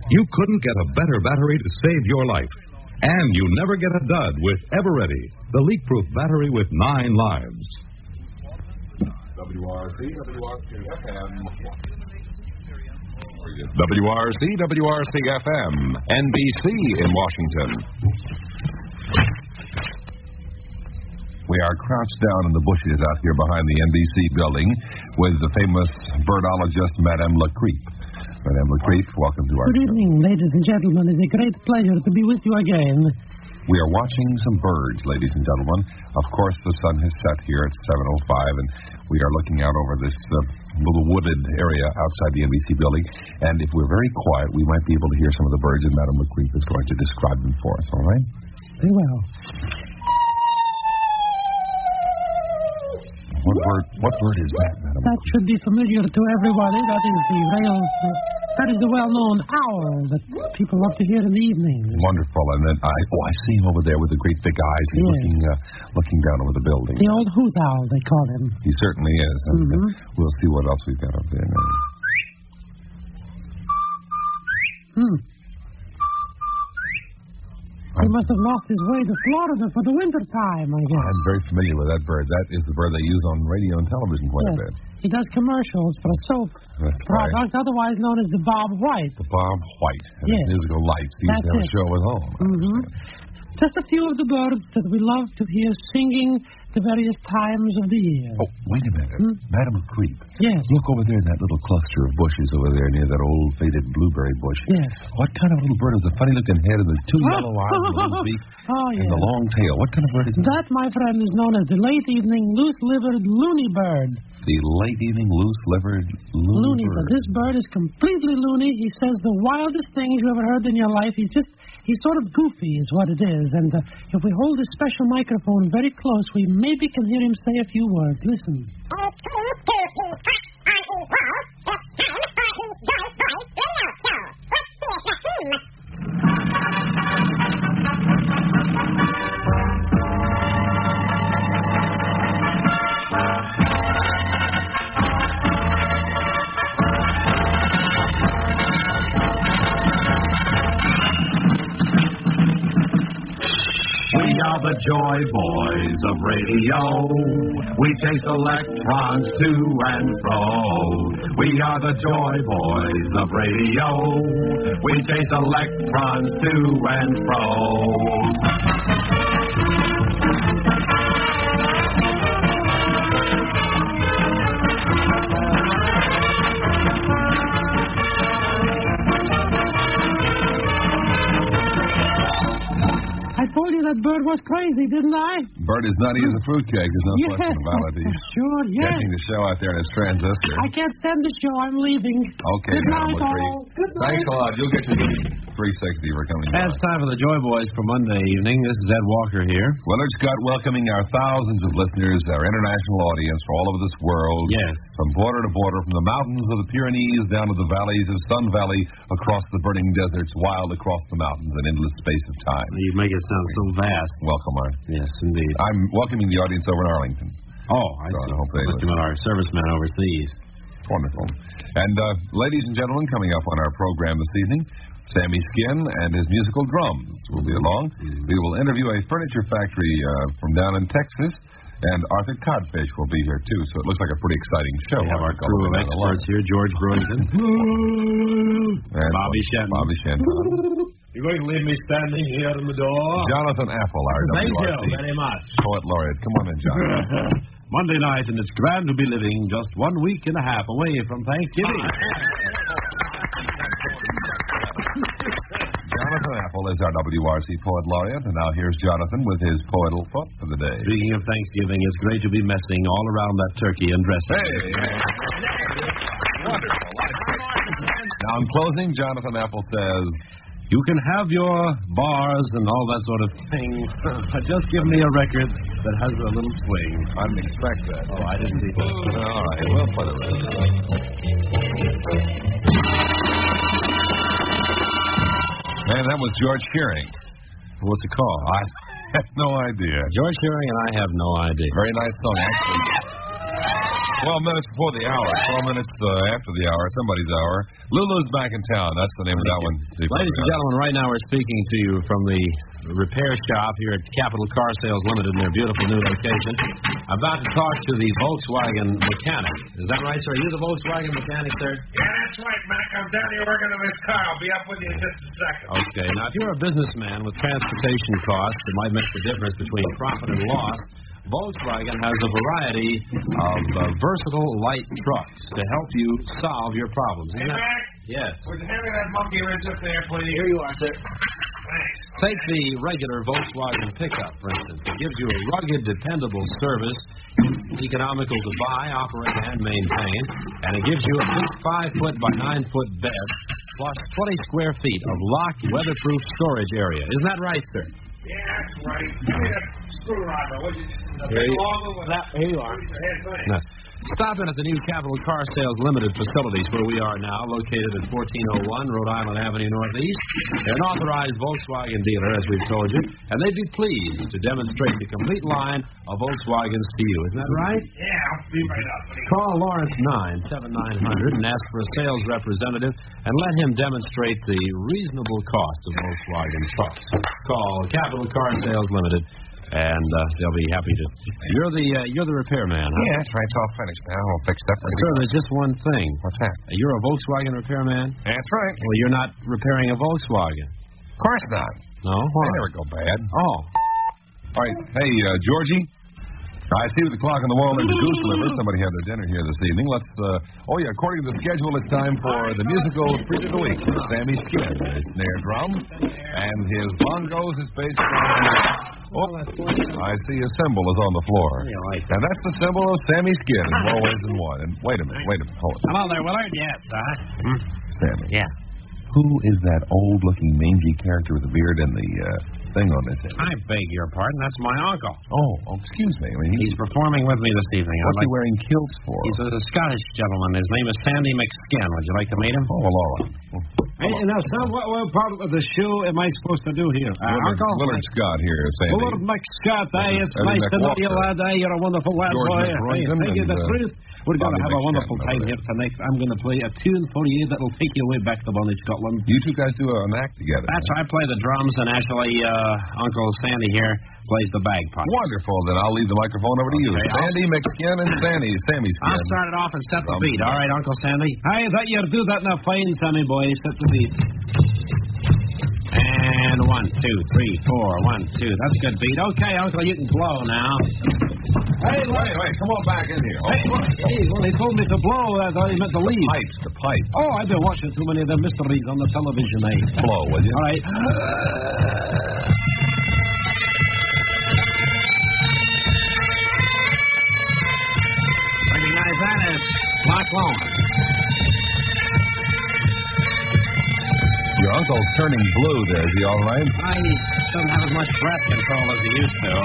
You couldn't get a better battery to save your life. And you never get a dud with Everready, the leak-proof battery with 9 lives. WRC-FM, WRC-FM, NBC in Washington. We are crouched down in the bushes out here behind the NBC building with the famous birdologist, Madame LaCreep. Madame LaCreep, welcome to our Good evening, ladies and gentlemen. It's a great pleasure to be with you again. We are watching some birds, ladies and gentlemen. Of course, the sun has set here at 7:05, and we are looking out over this little wooded area outside the NBC building. And if we're very quiet, we might be able to hear some of the birds, and Madame LaCreep is going to describe them for us, all right? Very well. What bird is that, Madam? That should be familiar to everybody. That is the well-known owl that people love to hear in the evenings. Wonderful. And then I see him over there with the great big eyes. He's looking down over the building. The old hoot owl, they call him. He certainly is. And we'll see what else we've got up there now. He must have lost his way to Florida for the winter time, I guess. I'm very familiar with that bird. That is the bird they use on radio and television quite a bit. He does commercials for a soap product, otherwise known as the Bob White. The Bob White. And his musical lights. He used to have a show at home. Just a few of the birds that we love to hear singing the various times of the year. Oh, wait a minute. Madame LaCreep. Yes. Look over there in that little cluster of bushes over there near that old faded blueberry bush. Yes. What kind of little bird is a funny-looking head and the 2 yellow eyes and the little beak and the long tail? What kind of bird is that? That, my friend, is known as the late-evening loose-livered loony bird. The late-evening loose-livered loony bird. This bird is completely loony. He says the wildest things you ever heard in your life. He's sort of goofy is what it is. And if we hold this special microphone very close, we maybe can hear him say a few words. Listen. The Joy Boys of radio. We chase electrons to and fro. We are the Joy Boys of radio. We chase electrons to and fro. That bird was crazy, didn't I? Bird is nutty as a fruitcake. There's no question about it. He's catching the show out there in his transistor. I can't stand the show. I'm leaving. Okay, good night, all. Good night. Thanks a lot. You'll get your 360 for coming by. It's time for the Joy Boys for Monday evening. This is Ed Walker here. Willard Scott welcoming our thousands of listeners, our international audience from all over this world. Yes. From border to border, from the mountains of the Pyrenees down to the valleys of Sun Valley, across the burning deserts, wild across the mountains, an endless space of time. You make it sound so vast. Welcome, Art. Yes, indeed. I'm welcoming the audience over in Arlington. Oh, I see. I hope they listen at our servicemen overseas. Wonderful. And ladies and gentlemen, coming up on our program this evening, Sammy Skin and his musical drums will be along. We will interview a furniture factory from down in Texas, and Arthur Codfish will be here, too, so it looks like a pretty exciting show. We have our crew of experts here, George Brewington. And Bobby Shenton. You're going to leave me standing here in the door? Jonathan Apple, our Thank WRC you very much. Poet Laureate. Come on in, Jonathan. Monday night, and it's grand to be living just 1 week and a half away from Thanksgiving. Jonathan Apple is our WRC Poet Laureate, and now here's Jonathan with his poetal thought for the day. Speaking of Thanksgiving, it's great to be messing all around that turkey and dressing. Hey! Wonderful. Now, in closing, Jonathan Apple says, you can have your bars and all that sort of thing, but just give me a record that has a little swing. I didn't expect that. Oh, I didn't either. All right, we'll put it right. Man, that was George Shearing. What's it called? I have no idea. George Shearing and I have no idea. Very nice song, actually. 12 minutes before the hour. 12 minutes after the hour. Somebody's hour. Lulu's back in town. That's the name of that one. Ladies and gentlemen, right now we're speaking to you from the repair shop here at Capital Car Sales Limited in their beautiful new location. I'm about to talk to the Volkswagen mechanic. Is that right, sir? Are you the Volkswagen mechanic, sir? Yeah, that's right, Mac. I'm down here working on this car. I'll be up with you in just a second. Okay. Now, if you're a businessman with transportation costs that might make the difference between profit and loss, Volkswagen has a variety of versatile light trucks to help you solve your problems. Hey, Mac? Yes. Would you hand me that monkey wrench up there, please? Here you are, sir. Thanks. Take the regular Volkswagen pickup, for instance. It gives you a rugged, dependable service, economical to buy, operate, and maintain, and it gives you a big 5-foot by 9-foot bed, plus 20 square feet of locked, weatherproof storage area. Isn't that right, sir? Yeah, that's right. Give me that screwdriver, would you? Here you are. Now, stop in at the new Capital Car Sales Limited facilities where we are now, located at 1401 Rhode Island Avenue Northeast. They're an authorized Volkswagen dealer, as we've told you, and they'd be pleased to demonstrate the complete line of Volkswagens to you. Isn't that right? Yeah, I'll be right up. Call Lawrence 97900 and ask for a sales representative and let him demonstrate the reasonable cost of Volkswagen trucks. Call Capital Car Sales Limited. And they'll be happy to. You're the repairman, huh? Yeah, that's right. It's all finished now. All fixed up. Sir, there's just one thing. What's that? You're a Volkswagen repairman? That's right. Well, you're not repairing a Volkswagen. Of course not. No? They never go bad. Oh. All right. Hey, Georgie. I see the clock on the wall is goose liver. Somebody had their dinner here this evening. Let's, according to the schedule, it's time for the musical Freak of the Week. Sammy Skin, his snare drum, and his bongos, his bass drum. Oh, I see a symbol is on the floor. And that's the symbol of Sammy Skin in more ways than one. And wait a minute, hold it. Hello there, Willard. Yes, Sammy. Yeah. Who is that old-looking mangy character with the beard and the thing on his head? I beg your pardon. That's my uncle. Oh, excuse me. I mean, he's performing with me this evening. What's he wearing kilts for? He's a Scottish gentleman. His name is Sandy McSkin. Would you like to meet him? Oh, well, all right. Hey, now, son, what part of the show am I supposed to do here? Uncle? Willard Scott here, Sandy. Willard McScott. It's nice to know you, lad. You're a wonderful lad, boy. Thank you, the truth. We're going to have a wonderful time here tonight. I'm going to play a tune for you that'll take you way back to bonny Scotland. You two guys do an act together. That's right. I play the drums, and actually, Uncle Sandy here plays the bagpipes. Wonderful. Then I'll leave the microphone over to you. Sandy McSkin and Sammy Skin. I'll start it off and set the beat. All right, Uncle Sandy? Hey, that you do that now fine, Sammy boy. Set the beat. And 1, 2, 3, 4, 1, 2. That's a good beat. Okay, Uncle, you can blow now. Hey, wait. Come on back in here. Well, he told me to blow. I thought he meant to leave. The pipe. Oh, I've been watching too many of the mysteries on the television, eh? Blow, will you? All right. Recognize that as Clark Long. Your uncle's turning blue there. Is he all right? He doesn't have as much breath control as he used to.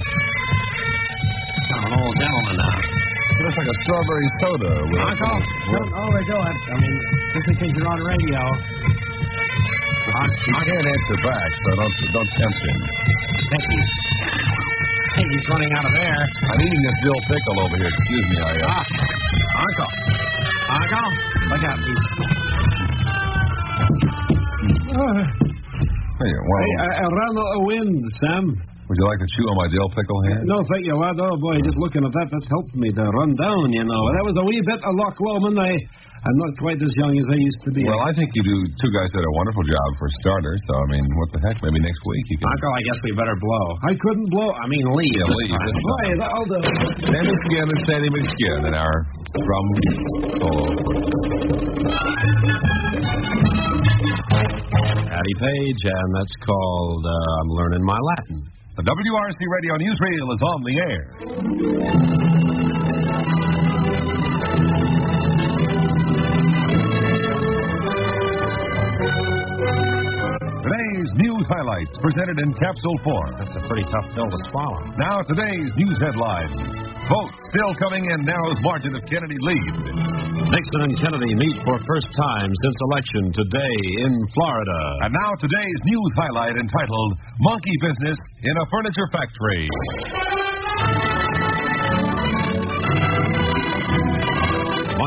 I'm an old gentleman now. It looks like a strawberry soda. Uncle, don't overdo it. I mean, just because you're on radio. He can't answer back, so don't tempt him. He's running out of air. I'm eating this dill pickle over here. Excuse me, Uncle, look out. Around the wind, Sam. Would you like to chew on my dill pickle here? No, thank you, lad. Oh, boy, just looking at that's helped me to run down, you know. That was a wee bit of Loch Lomond. I'm not quite as young as I used to be. Well, I think you two guys did a wonderful job for starters, so, I mean, what the heck? Maybe next week you can... Uncle, I guess we better blow. I couldn't blow. I mean, leave. Yeah, leave. Right, I'll do it. Sandy Skin and Sandy McSkin in our drum solo. Patty Page, and that's called I'm Learning My Latin. The WRC Radio Newsreel is on the air. Today's news highlights presented in capsule form. That's a pretty tough pill to swallow. Now today's news headlines. Vote still coming in, narrows margin of Kennedy lead. Nixon and Kennedy meet for first time since election today in Florida. And now today's news highlight entitled Monkey Business in a Furniture Factory.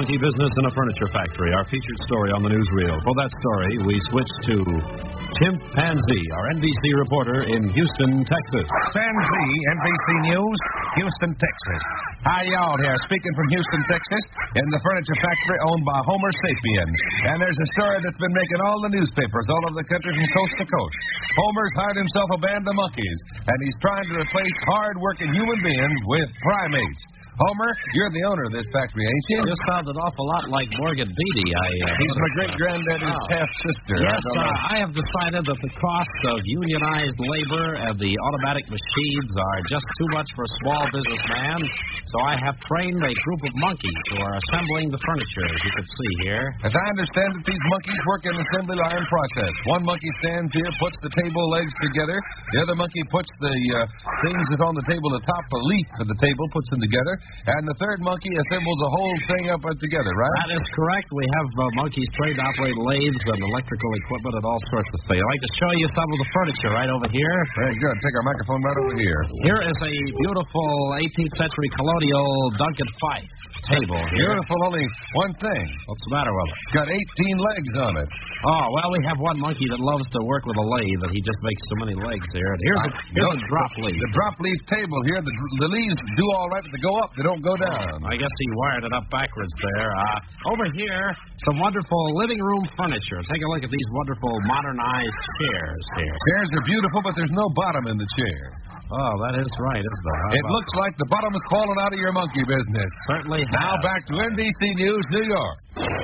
monkey business in a furniture factory, our featured story on the newsreel. For that story, we switch to Chimpanzee, our NBC reporter in Houston, Texas. Chimpanzee, NBC News, Houston, Texas. Hi, y'all here, speaking from Houston, Texas, in the furniture factory owned by Homer Sapien. And there's a story that's been making all the newspapers all over the country from coast to coast. Homer's hired himself a band of monkeys, and he's trying to replace hard-working human beings with primates. Homer, you're the owner of this factory, ain't you? You sound an awful lot like Morgan Beatty. He's my great-granddaddy's half-sister. Yes, I have decided that the cost of unionized labor and the automatic machines are just too much for a small businessman, so I have trained a group of monkeys who are assembling the furniture, as you can see here. As I understand it, these monkeys work in an assembly line process. One monkey stands here, puts the table legs together. The other monkey puts the things that's on the table, the top, the leaf of the table, puts them together. And the third monkey assembles the whole thing up together, right? That is correct. We have monkeys trained to operate lathes and electrical equipment and all sorts of things. I'd like to show you some of the furniture right over here. Very good. Take our microphone right over here. Here is a beautiful 18th century colonial Duncan Fife table here. Beautiful, only one thing. What's the matter with it? It's got 18 legs on it. Oh, well, we have one monkey that loves to work with a lathe, and he just makes so many legs here. And here's a drop leaf. The drop leaf table here, the leaves do all right, but they go up. They don't go down. I guess he wired it up backwards there. Over here, some wonderful living room furniture. Take a look at these wonderful modernized chairs here. Chairs are beautiful, but there's no bottom in the chair. Oh, that is right, isn't it? It looks like the bottom is falling out of your monkey business. Certainly. Now back to NBC News, New York.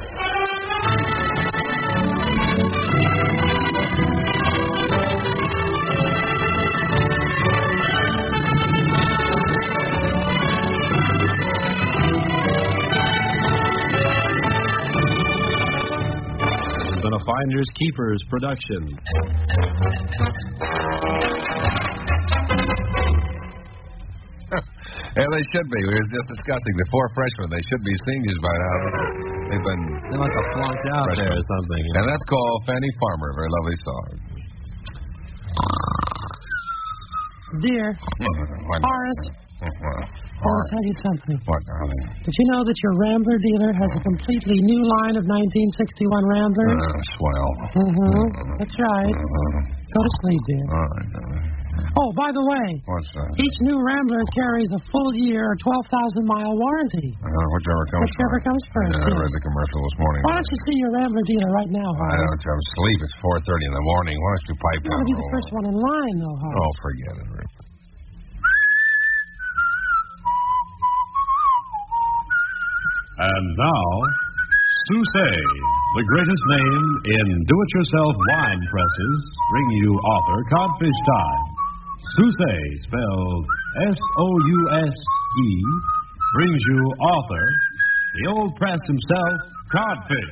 This has been a Finders Keepers production. Yeah, they should be. We were just discussing the four freshmen. They should be seniors by now. They must have flunked out freshmen. there or something. And that's called Fanny Farmer. A very lovely song. Dear Horace, I want to tell you something. What, darling? Did you know that your Rambler dealer has a completely new line of 1961 Ramblers? Swell. That's right. Go to sleep, dear. All right, darling. Oh, by the way, what's that? Each new Rambler carries a full year, 12,000-mile warranty. Whichever comes first. Yeah, I read the commercial this morning. Why don't you see your Rambler dealer right now, Horace? I don't have sleep. It's 4:30 in the morning. Why don't you pipe down? You're going to be the first one in line, though, Horace. Oh, forget it, Rip. And now, Sousa, the greatest name in do-it-yourself wine presses, bring you author Codfish Time. Sousa, spelled S-O-U-S-E, brings you author, the old press himself, Codfish.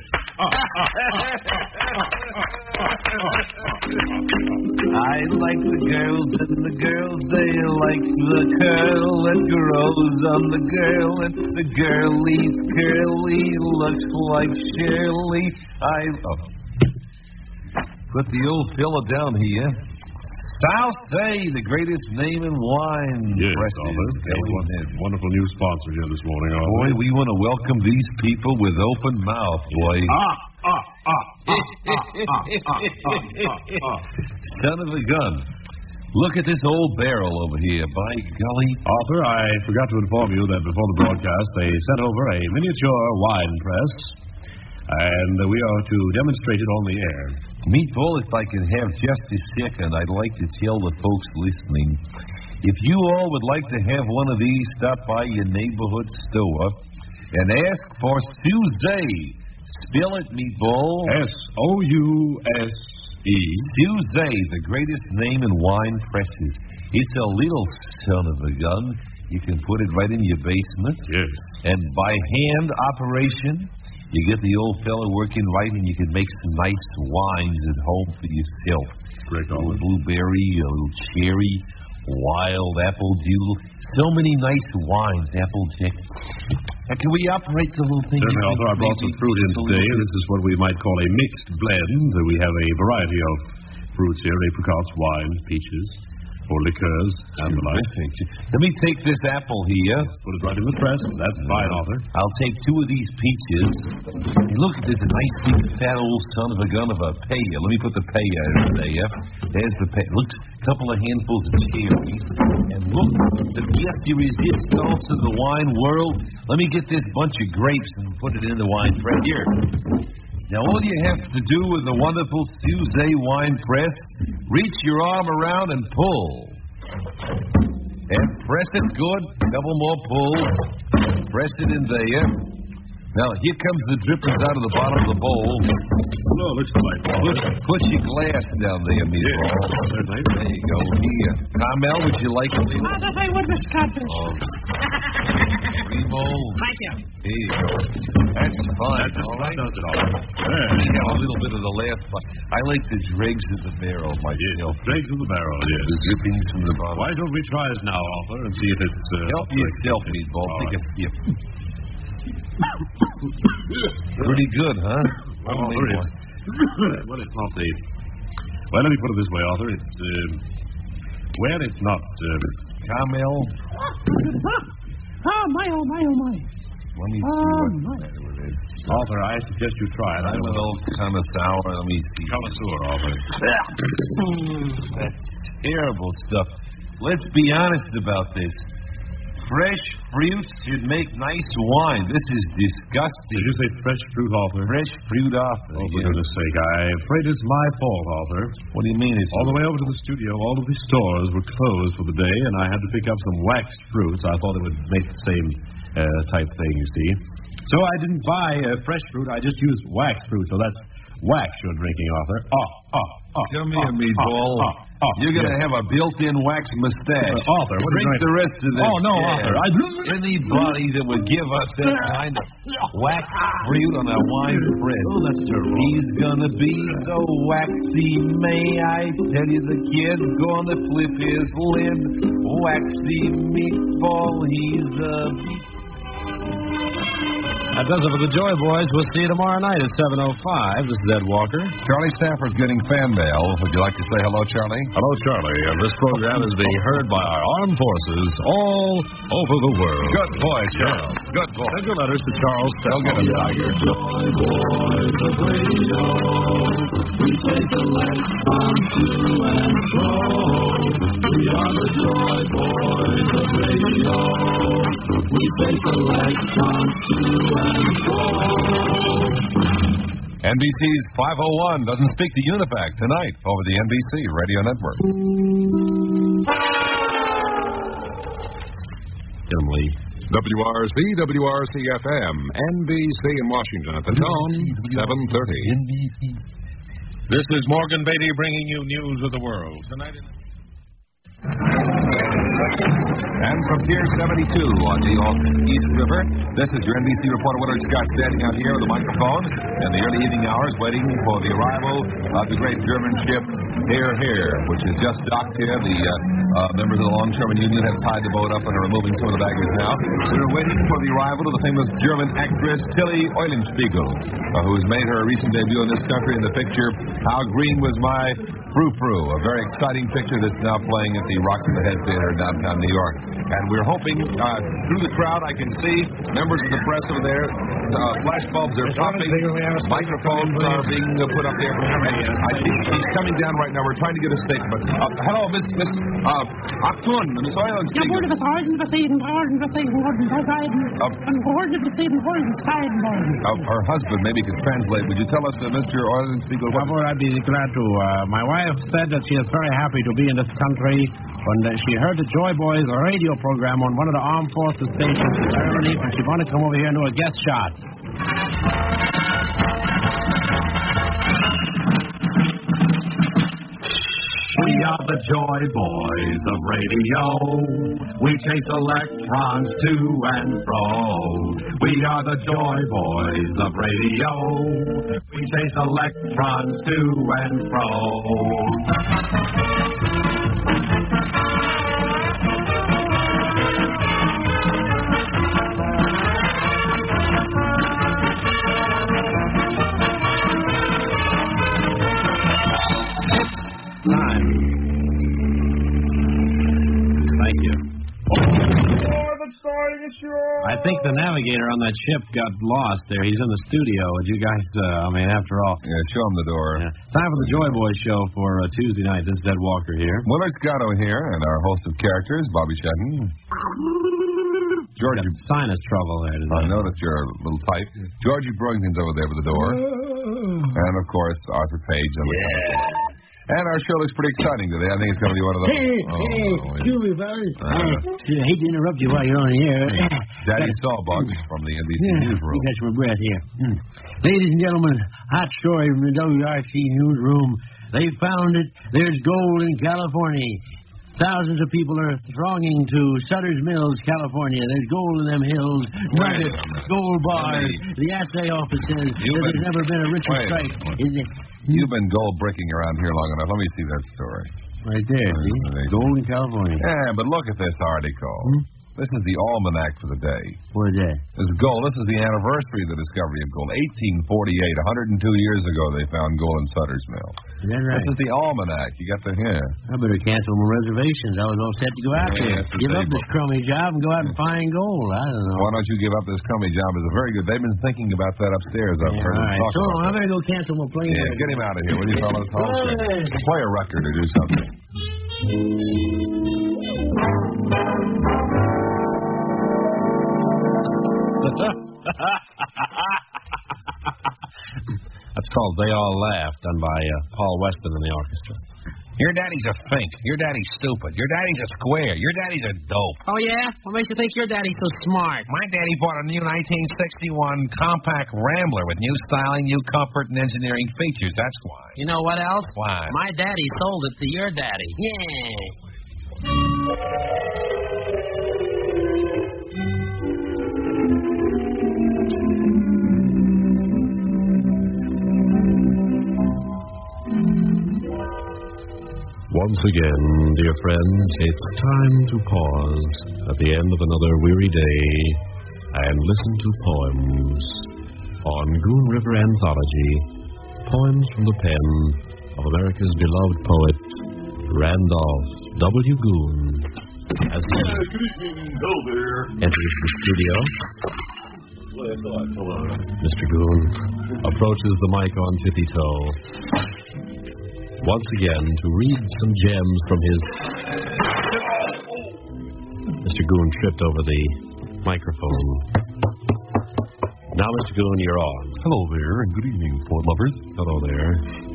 I like the girls, and the girls, they like the curl that grows on the girl, and the girlie's curly looks like Shirley. Put the old fella down here. Sousa, the greatest name in wine. Yes, Arthur. Wonderful new sponsor here this morning, Arthur. Boy, we want to welcome these people with open mouth, boy. Son of a gun. Look at this old barrel over here. By golly. Arthur, I forgot to inform you that before the broadcast they sent over a miniature wine press, and we are to demonstrate it on the air. Meatball, if I can have just a second, I'd like to tell the folks listening, if you all would like to have one of these, stop by your neighborhood store and ask for Sousa. Spell it, Meatball. S-O-U-S-E. Sousa, the greatest name in wine presses. It's a little son of a gun. You can put it right in your basement. Yes. And by hand operation, you get the old fella working right, and you can make some nice wines at home for yourself. Correct, a little blueberry, a little cherry, wild apple dew. So many nice wines, Applejack. Can we operate the little thing? Certainly, Arthur. I brought some fruit in today. This is what we might call a mixed blend. We have a variety of fruits here, apricots, wines, peaches. for liqueurs and the like. Let me take this apple here. Put it right in the press. That's fine, Arthur. I'll take 2 of these peaches. Hey, look, there's a nice big fat old son of a gun of a pear. Let me put the pear in there. There's the pear. Look, a couple of handfuls of cherries. And look, the pièce de resistance of the wine world. Let me get this bunch of grapes and put it in the wine press. Here. Now, all you have to do with the wonderful Suzette wine press, reach your arm around and pull. And press it good. Couple more pulls. Press it in there. Now, here comes the drippings out of the bottom of the bowl. No, looks delightful. Put your glass down there, meatball. Yes, there you go. Here. Carmel, would you like a little? That I would, Miss Codfish. Thank you. Here you go. That's fine. All right. Does it all. Yeah, a little bit of the last part. I like the dregs of the barrel myself. Dregs of the barrel, yes. The drippings from the bottom. Why don't we try it now, Arthur, and see if it's... Help yourself, meatball. Take a sip. Pretty good, huh? Well, Arthur, it's... well, it's not the... Well, let me put it this way, Arthur. It's... well, it's not... Carmel? My. Let me see what matter it is. Arthur, I suggest you try it. I'm a little kind of sour. Let me see. Connoisseur, Arthur. That's terrible stuff. Let's be honest about this. Fresh fruits should make nice wine. This is disgusting. Did you say fresh fruit, Arthur? Fresh fruit, Arthur. Oh, for goodness sake, I'm afraid it's my fault, Arthur. What do you mean it's... All the way over to the studio, all of the stores were closed for the day, and I had to pick up some waxed fruits. I thought it would make the same type thing, you see. So I didn't buy fresh fruit. I just used waxed fruit. So that's wax you're drinking, Arthur. Come here, meatball. You're going to have a built-in wax mustache. Arthur, what drink the rest of this. Oh, no, Arthur. Anybody that would give us that kind of wax fruit on a wine press. Oh, that's terrible. He's going to be so waxy, may I tell you, the kid's going to flip his lid. Waxy meatball, he's the... That does it for the Joy Boys. We'll see you tomorrow night at 7:05. This is Ed Walker. Charlie Stafford's getting fan mail. Would you like to say hello, Charlie? Hello, Charlie. And this program is being heard by our armed forces all over the world. Good boy, Charles. Good boy. Send your letters to Charles They'll get them. Joy Boys of Radio. We play selections to and fro. We are the Joy Boys of Radio. We play selections to and fro. NBC's 501 doesn't speak to Univac tonight over the NBC Radio Network. Get him, Lee. WRC, WRC-FM, NBC in Washington at the tone, 7:30. This is Morgan Beatty bringing you news of the world. Tonight in... And from Pier 72 on the East River, this is your NBC reporter Willard Scott standing out here with a microphone in the early evening hours waiting for the arrival of the great German ship Heer, which is just docked here. The members of the Longshoremen Union have tied the boat up and are removing some of the baggage now. We're waiting for the arrival of the famous German actress Tilly Eulenspiegel, who's made her recent debut in this country in the picture How Green Was My Frou-Frou, a very exciting picture that's now playing at the Rocks in the Head Theater in downtown New York. And we're hoping, through the crowd, I can see members of the press over there. Flash bulbs are popping. Microphones are being put up there. I think he's coming down right now. We're trying to get a statement. Hello, Miss Aktun, Miss Eulenspiegel. Her husband maybe could translate. Would you tell us, Mr. Eulenspiegel? I'd be glad to. My wife said that she is very happy to be in this country when she heard the Joy Boys radio program on one of the armed forces stations in Germany, and she wanted to come over here and do a guest shot. We are the Joy Boys of Radio. We chase electrons to and fro. We are the Joy Boys of Radio. We chase electrons to and fro. biggest show. I think the navigator on that ship got lost there. He's in the studio. Would you guys, after all. Yeah, show him the door. Yeah. Time for the Joy Boys show for Tuesday night. This is Ed Walker here. Willard Scotto here, and our host of characters, Bobby Shetton. Georgie. Sinus trouble there today. I noticed your little type. Georgie Brewington's over there by the door. And, of course, Arthur Page. And our show looks pretty exciting today. I think it's going to be one of those. Excuse me, fellas. I hate to interrupt you while you're on the air. Daddy Sawbuck from the NBC Newsroom. You catch my breath here. Ladies and gentlemen, hot story from the WRC Newsroom. They found it. There's gold in California. Thousands of people are thronging to Sutter's Mills, California. There's gold in them hills, nuggets, gold bars. The assay office says that there's never been a richer strike. You've been gold bricking around here long enough. Let me see that story. Right there, see? Gold in California. Yeah, but look at this article. This is the almanac for the day. What is that? This is gold. This is the anniversary of the discovery of gold. 1848, 102 years ago, they found gold in Sutter's Mill. Is that right? This is the almanac. You got the hint. I better cancel my reservations. I was all set to go out there. Give up this crummy job and go out and find gold. I don't know. Why don't you give up this crummy job? It's a very good. They've been thinking about that upstairs. I've heard them talk so about I better go cancel my plane. Yeah, get him out of here, will you, fellas? Play a record or do something. That's called They All Laugh, done by Paul Weston and the orchestra. Your daddy's a fink. Your daddy's stupid. Your daddy's a square. Your daddy's a dope. Oh, yeah? What makes you think your daddy's so smart? My daddy bought a new 1961 compact Rambler with new styling, new comfort, and engineering features. That's why. You know what else? Why? My daddy sold it to your daddy. Yeah. Once again, dear friends, it's time to pause at the end of another weary day and listen to poems on Goon River Anthology, poems from the pen of America's beloved poet, Randolph W. Goon, as he enters the studio. Mr. Goon approaches the mic on tippy-toe. Once again, to read some gems from his... Mr. Goon tripped over the microphone. Now, Mr. Goon, you're on. Hello there, and good evening, poet lovers. Hello there.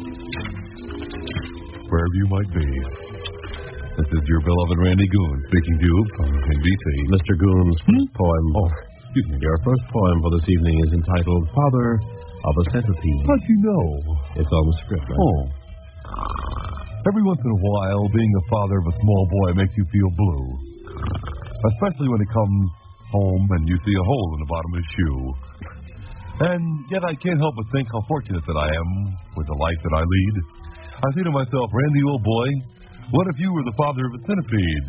Wherever you might be. This is your beloved Randy Goon speaking to you from NBC. Mr. Goon's first poem. Oh, excuse me. Your first poem for this evening is entitled Father of a Centipede. How'd you know? It's on the script, right? Oh. Every once in a while, being a father of a small boy makes you feel blue. Especially when he comes home and you see a hole in the bottom of his shoe. And yet I can't help but think how fortunate that I am with the life that I lead. I say to myself, Randy, old boy, what if you were the father of a centipede?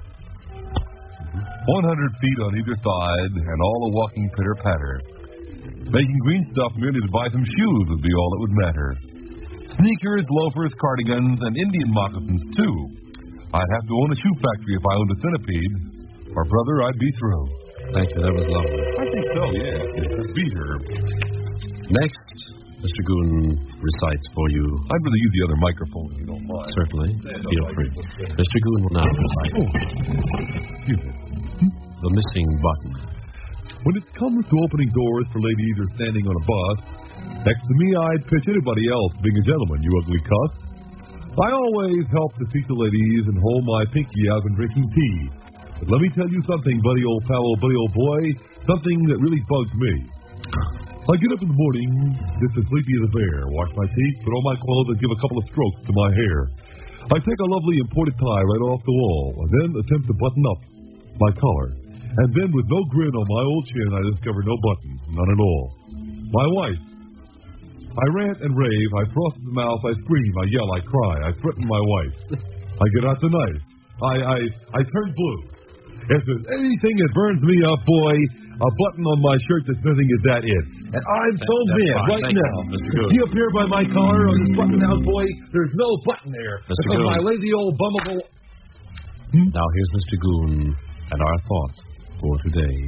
100 feet on either side and all a walking pitter-patter. Making green stuff merely to buy some shoes would be all that would matter. Sneakers, loafers, cardigans, and Indian moccasins, too. I'd have to own a shoe factory if I owned a centipede. Or, brother, I'd be through. Thank you. That was lovely. I think so, yeah. Beat her. Next, Mr. Goon recites for you. I'd rather use the other microphone if you don't mind. Certainly. Feel free. Mr. Goon will now recite. Excuse me. The Missing Button. When it comes to opening doors for ladies or standing on a bus, next to me, I'd pitch anybody else being a gentleman, you ugly cuss. I always help to teach the ladies and hold my pinky out when drinking tea. But let me tell you something, buddy old fellow, buddy old boy, something that really bugs me. I get up in the morning, just as sleepy as a bear, wash my teeth, put on my clothes, and give a couple of strokes to my hair. I take a lovely imported tie right off the wall, and then attempt to button up my collar. And then, with no grin on my old chin, I discover no button, none at all. My wife. I rant and rave, I froth at the mouth, I scream, I yell, I cry, I threaten my wife. I get out the knife. I turn blue. If there's anything that burns me up, boy, a button on my shirt that's missing is that it. And I'm so mad right now. See up here by my collar on this button now, boy, there's no button there. Mr. Because Goon. my lazy old bummable... Now here's Mr. Goon and our thoughts for today.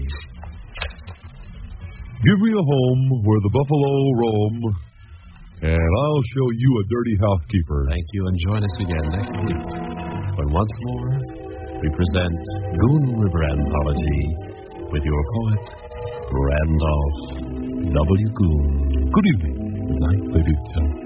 Give me a home where the buffalo roam, and I'll show you a dirty housekeeper. Thank you, and join us again next week when once more we present Goon River Anthology with your poet, Randolph W. Goon. Good evening. Good night, ladies and gentlemen.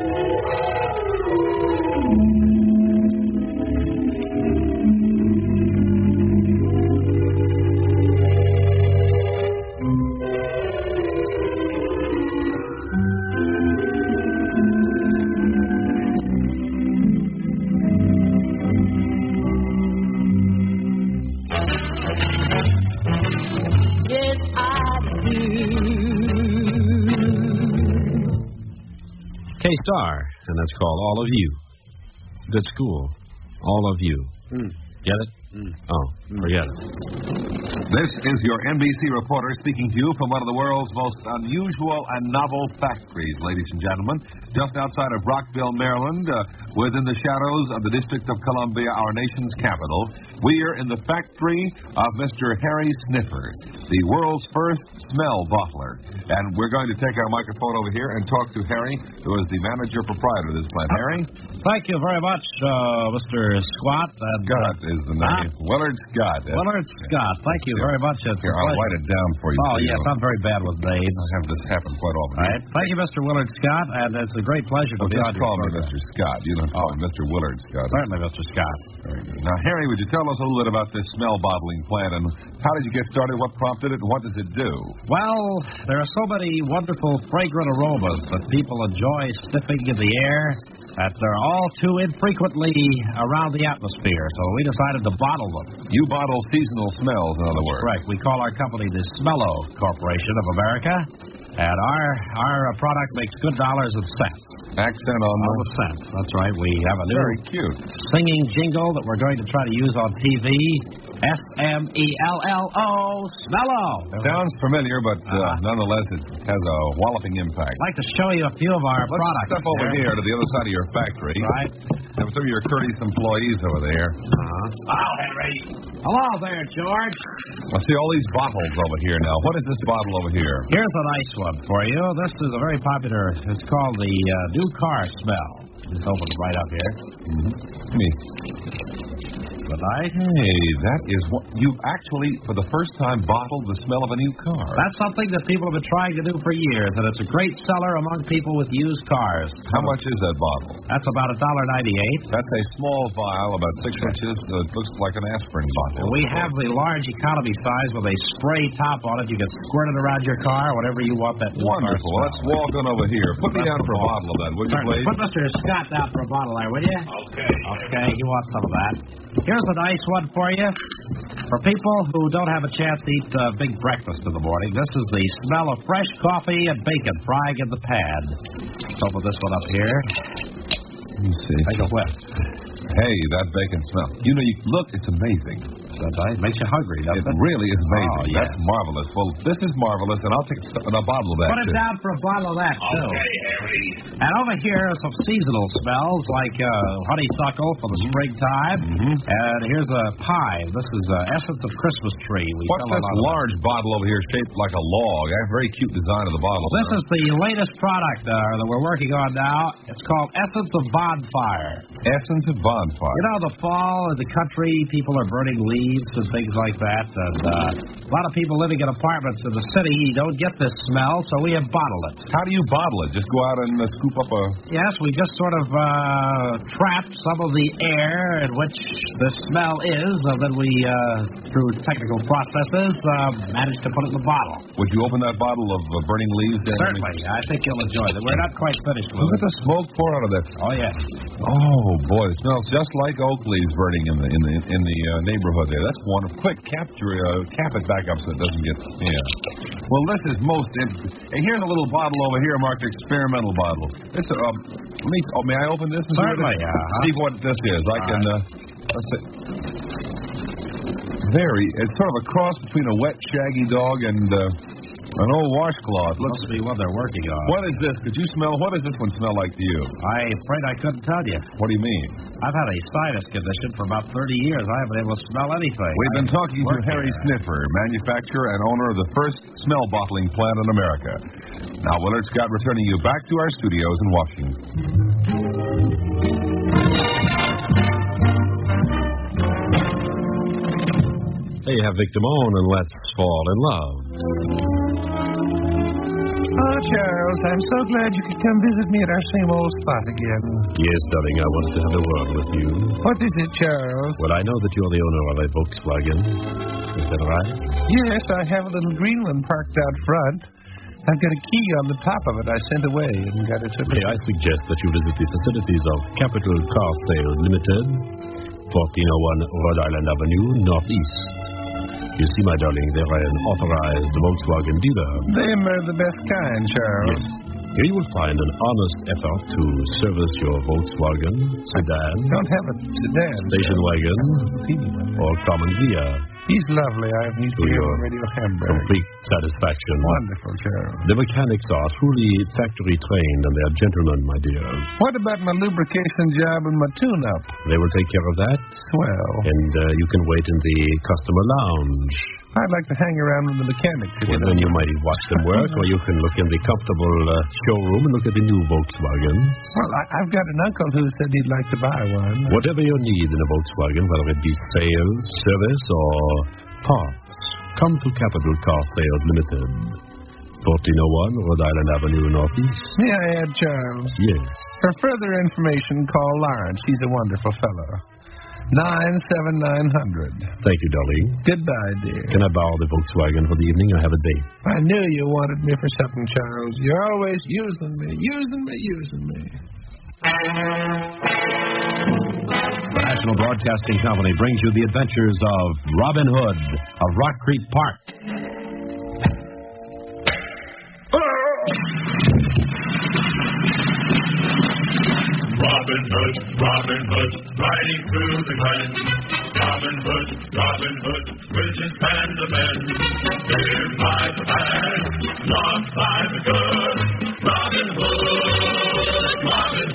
K-Star, and that's called All of You. Good school. All of you. Get it? Oh, forget it. This is your NBC reporter speaking to you from one of the world's most unusual and novel factories, ladies and gentlemen, just outside of Brockville, Maryland, within the shadows of the District of Columbia, our nation's capital. We are in the factory of Mr. Harry Sniffer, the world's first smell bottler. And we're going to take our microphone over here and talk to Harry, who is the manager proprietor of this plant. Harry? Thank you very much, Mr. Squat. Scott is the name. Willard Scott. Willard Scott. Thank you very much. Here, I'll write it down for you. Oh, yes, I'm very bad with names. I have this happen quite often. All right. Thank you, Mr. Willard Scott, and it's a great pleasure to be on your your program. Just call me Mr. Scott. You don't call me Mr. Willard Scott. Certainly, Mr. Scott. Very good. Now, Harry, would you tell us a little bit about this smell bottling plant, and how did you get started, what prompted it, and what does it do? Well, there are so many wonderful fragrant aromas that people enjoy sniffing in the air that they're all too infrequently around the atmosphere, so we decided to bottle them. You bottle seasonal smells, in other words. Correct. We call our company the Smello Corporation of America, and our product makes good dollars and cents. Accent on the cents. That's right. We have a new very cute singing jingle that we're going to try to use on TV. SMELLO, Smello. Sounds familiar, but nonetheless, it has a walloping impact. I'd like to show you a few of our products. Step over here to the other side of your factory. Right. Have some of your courteous employees over there. Hello, Henry. Hello there, George. I see all these bottles over here now. What is this bottle over here? Here's a nice one for you. This is a very popular, it's called the New Car Smell. Just open it right up here. Me. Good night. Hey, that is what you actually, for the first time, bottled the smell of a new car. That's something that people have been trying to do for years, and it's a great seller among people with used cars. How much is that bottle? That's about $1.98. That's a small vial, about 6 inches. It looks like an aspirin bottle. We have the large economy size with a spray top on it. You can squirt it around your car, whatever you want that new Wonderful. car Let's walk on over here. Put me down for a bottle of that, would you, please? Put Mr. Scott down for a bottle there, will you? Okay. Okay, you want some of that. Here's a nice one for you. For people who don't have a chance to eat a big breakfast in the morning, this is the smell of fresh coffee and bacon frying in the pan. Let's open this one up here. Let me see. Take a whiff. Hey, that bacon smell. You know, look, it's amazing. It makes you hungry, doesn't it? It really is amazing. Oh, yes. That's marvelous. Well, this is marvelous, and I'll take a bottle of that, Put it too. down for a bottle of that, too. Okay, Harry. And over here are some seasonal smells, like honeysuckle for the springtime. And here's a pie. This is Essence of Christmas Tree. What's this large bottle over here shaped like a log? I have a very cute design of the bottle. This is the latest product that we're working on now. It's called Essence of Bonfire. Essence of Bonfire. You know, the fall in the country, people are burning leaves and things like that. And a lot of people living in apartments in the city don't get this smell, so we have bottled it. How do you bottle it? Just go out and scoop up a... Yes, we just sort of trap some of the air in which the smell is, and then we, through technical processes, manage to put it in the bottle. Would you open that bottle of burning leaves? Certainly. I think you'll enjoy it. We're not quite finished with it. Look at the smoke pour out of that. Oh, yes. Oh, boy, it smells just like oak leaves burning in the neighborhood there. That's wonderful. Quick, cap it back up so it doesn't get... Yeah. Well, this is most interesting. Hey, here's a little bottle over here marked experimental bottle. This, may I open this? Certainly, See what this is. I can... let's see. It's sort of a cross between a wet, shaggy dog and An old washcloth. Must be what they're working on. What is this? Could you smell? What does this one smell like to you? I'm afraid I couldn't tell you. What do you mean? I've had a sinus condition for about 30 years. I haven't been able to smell anything. We've been talking to Harry Sniffer, manufacturer and owner of the first smell bottling plant in America. Now, Willard Scott returning you back to our studios in Washington. There you have Victor Moan and Let's Fall in Love. Oh, Charles, I'm so glad you could come visit me at our same old spot again. Yes, darling, I wanted to have a word with you. What is it, Charles? Well, I know that you're the owner of a Volkswagen. Is that right? Yes, I have a little green one parked out front. I've got a key on the top of it I sent away and got it Hey, I suggest that you visit the facilities of Capital Car Sales Limited, 1401 Rhode Island Avenue, Northeast. You see, my darling, they're an authorized Volkswagen dealer. Them are the best kind, Charles. Yes. Here you will find an honest effort to service your Volkswagen, sedan, don't have a sedan, station wagon, or common Ghia. He's lovely. He's to your Radio Hamburg. Complete satisfaction. Wonderful, Charles. The mechanics are truly factory trained, and they are gentlemen, my dear. What about my lubrication job and my tune-up? They will take care of that. Swell. And you can wait in the customer lounge. I'd like to hang around with the mechanics. Well, then you might watch them work, or you can look in the comfortable showroom and look at the new Volkswagen. Well, I've got an uncle who said he'd like to buy one. Whatever your need in a Volkswagen, whether it be sales, service, or parts, come to Capital Car Sales Limited, 1401 Rhode Island Avenue, Northeast. May I add, Charles? Yes. For further information, call Lawrence. He's a wonderful fellow. 97900. Thank you, darling. Goodbye, dear. Can I borrow the Volkswagen for the evening? I have a date. I knew you wanted me for something, Charles. You're always using me. The National Broadcasting Company brings you the adventures of Robin Hood of Rock Creek Park. Robin Hood, riding through the glen. Robin Hood, with his band of men. Here by the bad, not by the good. Robin Hood.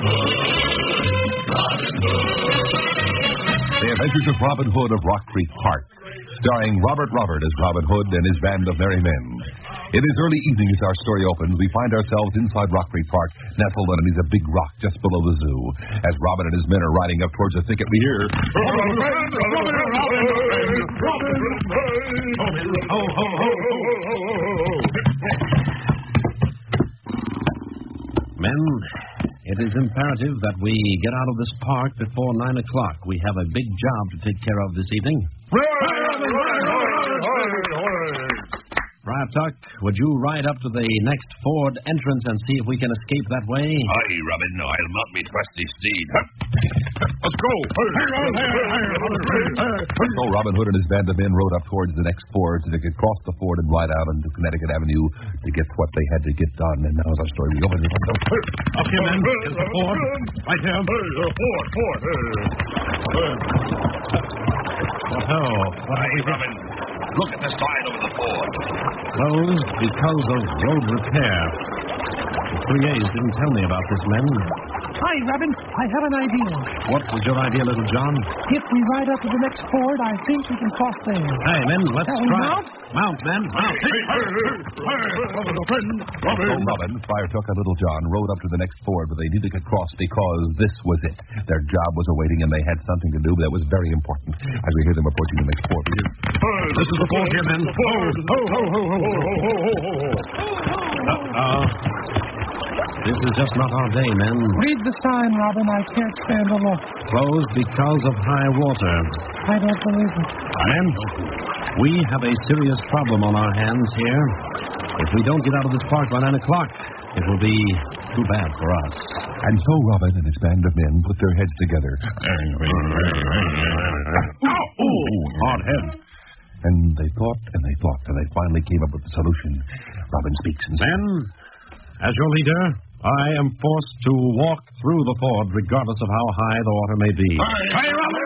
The Adventures of Robin Hood of Rock Creek Park, starring Robert as Robin Hood and his band of merry men. It is early evening as our story opens. We find ourselves inside Rock Creek Park, nestled underneath a big rock just below the zoo. As Robin and his men are riding up towards the thicket, we hear... Men, it is imperative that we get out of this park before 9 o'clock. We have a big job to take care of this evening. Friar Tuck, would you ride up to the next Ford entrance and see if we can escape that way? Aye, Robin. I'll mount me trusty steed. Let's go. So Robin Hood and his band of men rode up towards the next ford so they could cross the ford and ride out into Connecticut Avenue to get what they had to get done. And now is our story. We go. Up here, men. Here's the ford. Right here. Ford. Oh, Aye, Robin. Look at the sign over the ford. Closed because of road repair. The 3A's didn't tell me about this, men. Hi, Robin. I have an idea. What was your idea, Little John? If we ride up to the next ford, I think we can cross there. Hey, men, let's Shall we try. mount? Mount, men. Mount. So Robin, Friar Tuck, and Little John rode up to the next ford, but they needed to cross because this was it. Their job was awaiting, and they had something to do that was very important. As we hear them approaching the next ford, we hear... This is the ford here, men. This is just not our day, men. Read the sign, Robin. I can't stand the look. Closed because of high water. I don't believe it. Men, we have a serious problem on our hands here. If we don't get out of this park by 9 o'clock, it will be too bad for us. And so Robin and his band of men put their heads together. Hard head. And they thought, and they finally came up with a solution. Robin speaks and says... Men, as your leader, I am forced to walk through the ford regardless of how high the water may be. Hey, Robin!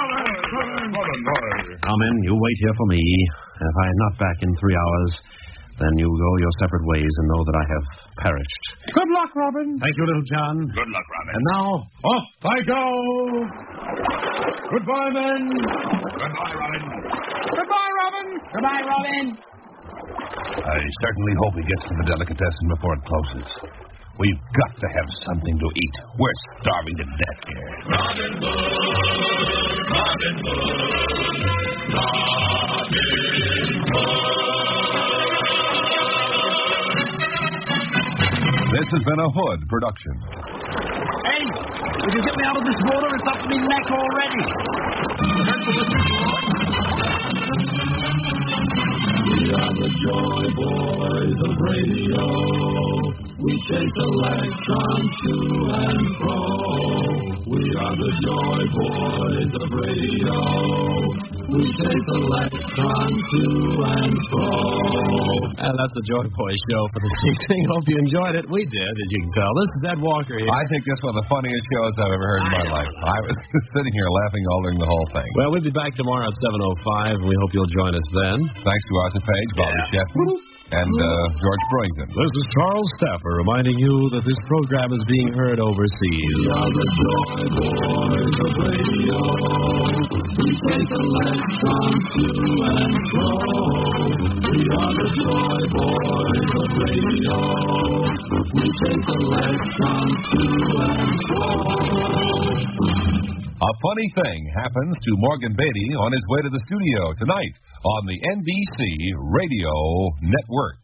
Now, men, you wait here for me. If I'm not back in 3 hours, then you go your separate ways and know that I have perished. Good luck, Robin. Thank you, Little John. Good luck, Robin. And now, off I go. Goodbye, men. Goodbye, Robin. Goodbye, Robin. Goodbye, Robin. I certainly hope he gets to the delicatessen before it closes. We've got to have something to eat. We're starving to death here. Robin Hood, Robin Hood, Robin Hood. This has been a Hood production. Hey, would you get me out of this water? It's up to me neck already. We are the Joy Boys of radio. We chase electrons to and fro. We are the Joy Boys of radio. We chase electrons to and fro. And that's the Joy Boys show for this evening. Hope you enjoyed it. We did, as you can tell. This is Ed Walker here. I think this is one of the funniest shows I've ever heard in my life. I was sitting here laughing all during the whole thing. Well, we'll be back tomorrow at 7:05, and we hope you'll join us then. Thanks to Arthur Page, Bobby Sheffield, and George Brewington. This is Charles Staffer reminding you that this program is being heard overseas. We are the Joy Boys of radio. We chase electrons to and fro. We are the Joy Boys of radio. We chase electrons to and fro. A funny thing happens to Morgan Beatty on his way to the studio tonight on the NBC Radio Network.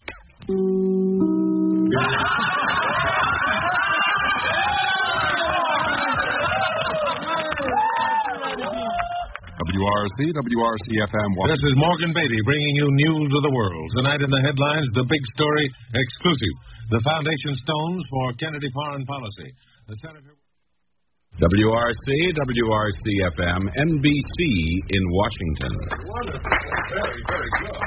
WRC, WRC-FM, Washington. This is Morgan Beatty bringing you news of the world. Tonight in the headlines, the big story exclusive. The foundation stones for Kennedy foreign policy. The Senator... WRC, WRC-FM, NBC in Washington. Wonderful. Very, very good.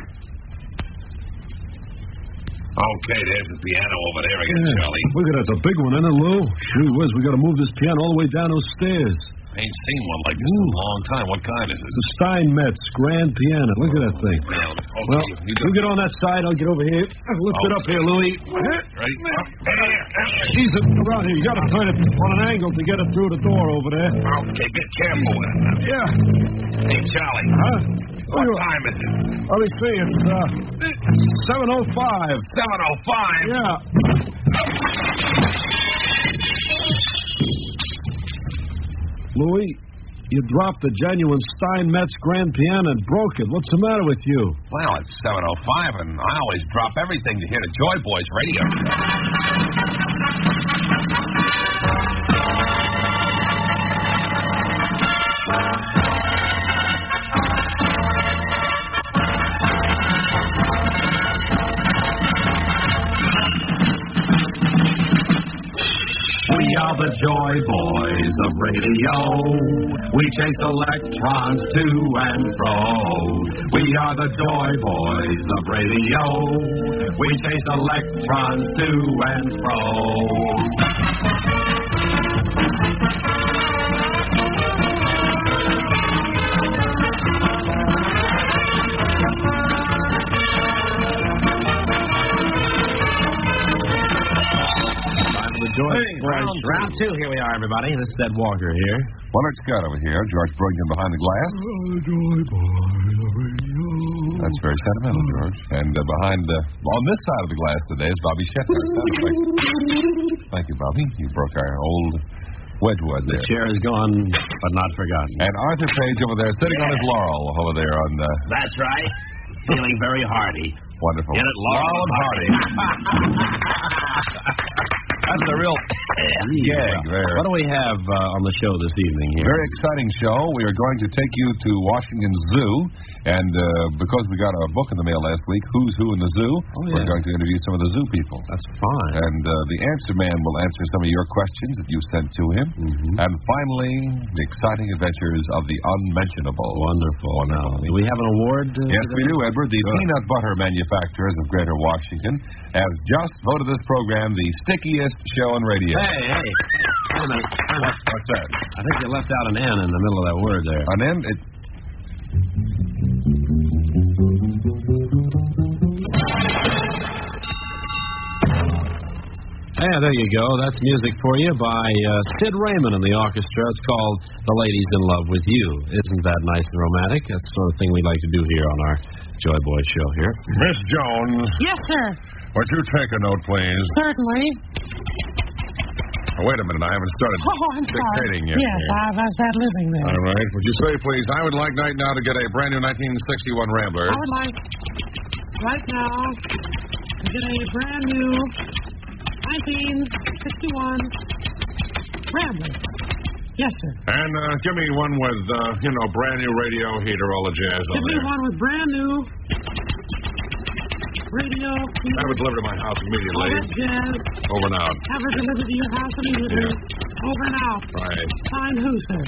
Okay, there's the piano over there again, Charlie. Look at it. It's a big one, isn't it, Lou? Gee whiz, we got to move this piano all the way down those stairs. Ain't seen one like this in a long time. What kind is it? The Steinmetz Grand Piano. Look at that thing. Well, you get on that side. I'll get over here. Lift it up here, Louie. Right. Ease it around here. You got to turn it on an angle to get it through the door over there. Okay, get careful with it. Yeah. Hey, Charlie. Huh? What time is it? Let me see. It's 7:05. 7:05? Yeah. Louis, you dropped the genuine Steinmetz Grand Piano and broke it. What's the matter with you? Well, it's 7:05, and I always drop everything to hear the Joy Boys radio. We are the Joy Boys of radio. We chase electrons to and fro. We are the Joy Boys of radio. We chase electrons to and fro. Round two, here we are, everybody. This is Ed Walker here. Leonard Scott over here. George Brewington behind the glass. That's very sentimental, George. And behind, on this side of the glass today is Bobby Sheffield. Thank you, Bobby. You broke our old Wedgwood there. The chair is gone, but not forgotten. And Arthur Page over there, sitting on his laurel over there on the... That's right. Feeling very hearty. Wonderful. Get it, Laurel and Hardy. That's a real gag there. What do we have on the show this evening here? Very exciting show. We are going to take you to Washington Zoo. And because we got a book in the mail last week, Who's Who in the Zoo, we're going to interview some of the zoo people. That's fine. And the answer man will answer some of your questions that you sent to him. And finally, the exciting adventures of the unmentionable. Wonderful. Now, do we have an award? Yes, we do, Edward. The peanut butter manufacturers of Greater Washington have just voted this program the stickiest show on radio. Hey. Wait a minute. What's that? I think you left out an N in the middle of that word there. An N? Yeah, there you go. That's music for you by Sid Raymond and the orchestra. It's called The Lady's in Love with You. Isn't that nice and romantic? That's the sort of thing we like to do here on our Joy Boy show here. Miss Jones. Yes, sir. Would you take a note, please? Certainly. Oh, wait a minute. I haven't started I'm dictating sorry. yet. Yes, I've sat living there. All right. Would you say, please, I would like right now to get a brand new 1961 Rambler. I would like right now to get a brand new 1961 Rambler. Yes, sir. And give me one with, brand new radio heater, all the jazz on Give me there. one with brand new radio. Have it delivered to my house immediately. All that jazz. Over and out. Have it delivered to your house immediately. Yeah. Over and out. Right. Signed who, sir?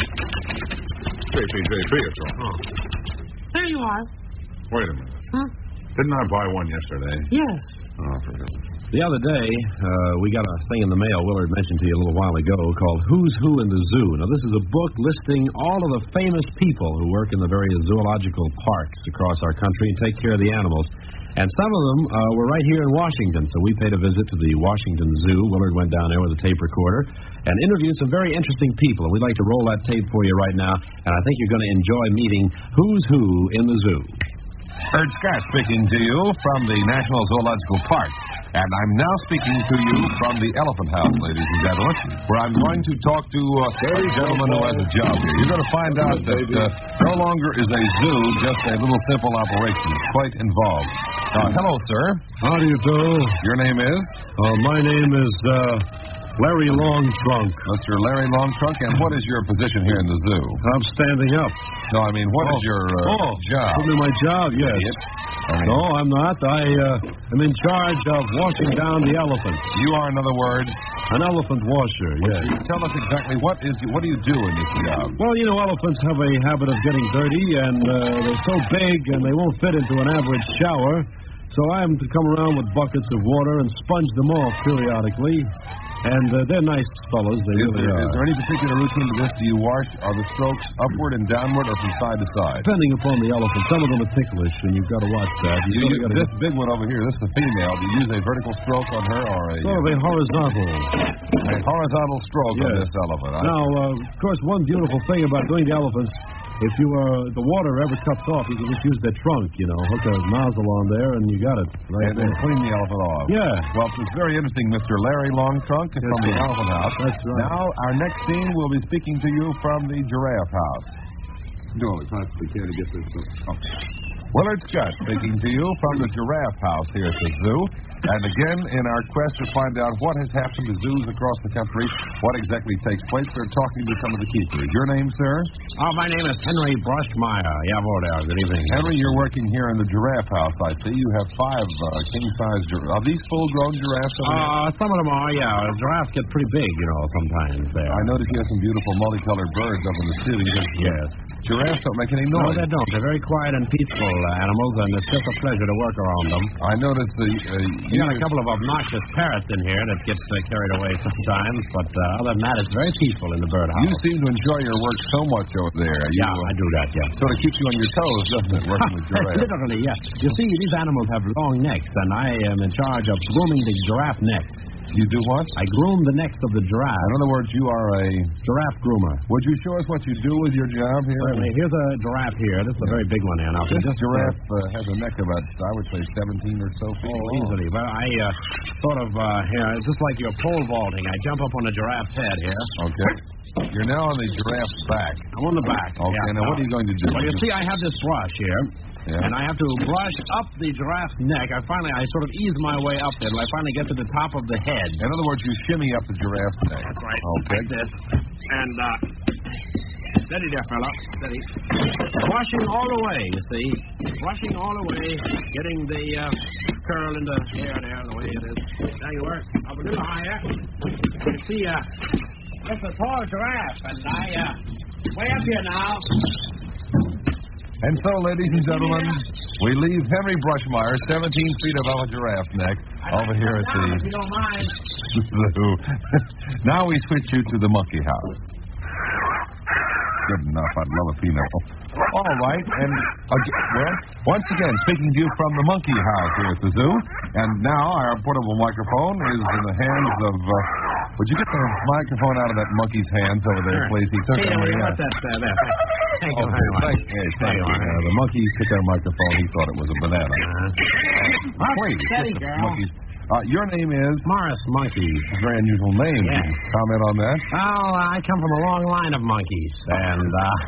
JPJP, it's all. There you are. Wait a minute. Huh? Didn't I buy one yesterday? Yes. Oh, for heaven's sake. The other day, we got a thing in the mail Willard mentioned to you a little while ago called Who's Who in the Zoo. Now, this is a book listing all of the famous people who work in the various zoological parks across our country and take care of the animals. And some of them were right here in Washington, so we paid a visit to the Washington Zoo. Willard went down there with a tape recorder and interviewed some very interesting people. And we'd like to roll that tape for you right now, and I think you're going to enjoy meeting Who's Who in the Zoo. Erd Scott speaking to you from the National Zoological Park. And I'm now speaking to you from the Elephant House, ladies and gentlemen, where I'm going to talk to a gentleman who has a job here. You're going to find out that no longer is a zoo just a little simple operation. It's quite involved. Hello, sir. How do you do? Your name is? My name is Larry Longtrunk. Mr. Larry Longtrunk, and what is your position here in the zoo? I'm standing up. No, I mean, what is your job? What is my job? Yes. No, I'm not. I'm in charge of washing down the elephants. You are, in other words, an elephant washer. Yes. Tell us exactly what do you do in this job? Well, elephants have a habit of getting dirty, and they're so big, and they won't fit into an average shower. So I'm to come around with buckets of water and sponge them off periodically. And they're nice fellows. They really are. Is there any particular routine to this? Do you wash? Are the strokes upward and downward or from side to side? Depending upon the elephant. Some of them are ticklish, and you've got to watch that. This big one over here, this is the female. Do you use a vertical stroke on her or a... Sort of a horizontal. A horizontal stroke on this elephant. Now, of course, one beautiful thing about doing the elephants, if the water ever cuts off, you can just use their trunk, hook a nozzle on there, and you got it. Right, and then clean the elephant off. Yeah. Well, it's very interesting, Mr. Larry Longtrunk from the Elephant House. That's right. Now, our next scene, we'll be speaking to you from the Giraffe House. No, it's not the care to get this. Willard Scott speaking to you from the Giraffe House here at the zoo. And again, in our quest to find out what has happened to zoos across the country, what exactly takes place, we're talking to some of the keepers. Your name, sir? My name is Henry Brushmeyer. Good evening. Henry, you're working here in the Giraffe House, I see. You have 5 king-size giraffes. Are these full-grown giraffes? Some of them are, yeah. Giraffes get pretty big, sometimes. I noticed you have some beautiful multicolored birds up in the city. Yes. Giraffes don't make any noise. No, they don't. They're very quiet and peaceful animals, and it's just a pleasure to work around them. I noticed you got a couple of obnoxious parrots in here that gets carried away sometimes, but other than that, it's very peaceful in the birdhouse. You seem to enjoy your work so much over there. I do that, yeah. Sort of keeps you on your toes, doesn't it, working with giraffes? Literally, yeah. You see, these animals have long necks, and I am in charge of grooming the giraffe neck. You do what? I groom the necks of the giraffe. In other words, you are a giraffe groomer. Would you show us what you do with your job here? Certainly. Here's a giraffe here. This is a very big one here. Now, this giraffe has a neck about, I would say, 17 or so feet. Oh, easily. But I it's just like your pole vaulting. I jump up on the giraffe's head here. Okay. You're now on the giraffe's back. I'm on the back. Okay, now what are you going to do? Well, you see, I have this brush here. Yeah. And I have to brush up the giraffe's neck. I sort of ease my way up there, and I finally get to the top of the head. In other words, you shimmy up the giraffe's neck. That's right. Okay. Like this. And, steady there, fella. Steady. Brushing all the way, you see. Brushing all the way, getting the curl in the hair there, the way it is. There you are. Up a little higher. You see, it's a tall giraffe, and way up here now. And so, ladies and gentlemen, we leave Henry Brushmeyer, 17 feet above a giraffe's neck, over here at the if you don't mind. zoo. Now we switch you to the monkey house. Good enough. I'd love a female. All right. And, once again, speaking to you from the monkey house here at the zoo, And now our portable microphone is in the hands of... would you get the microphone out of that monkey's hands over there, please? He took it away. Thank you. Thank you. The monkey took our microphone. He thought it was a banana. Wait. Steady, girl. Monkeys. Your name is? Morris Monkey. A very unusual name. Yes. Can you comment on that? Well, I come from a long line of monkeys, and